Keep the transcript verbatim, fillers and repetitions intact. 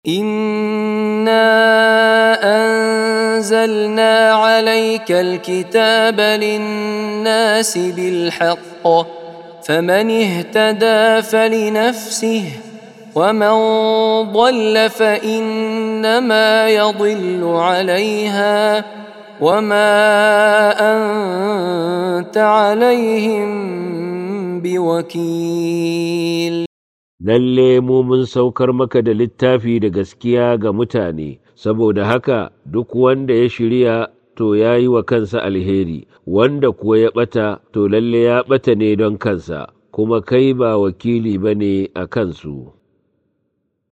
إنا أنزلنا عليك الكتاب للناس بالحق فمن اهتدى فلنفسه ومن ضل فإنما يضل عليها وما أنت عليهم بوكيل. Lalle mu mun saukar maka da littafi da gaskiya ga mutane, saboda haka duk wanda ya shirya to ya yi wa kansa alheri, wanda kuwa ya ɓata to lalle ya ɓata ne don kansa, kuma kai ba wakili ba ne a kansu.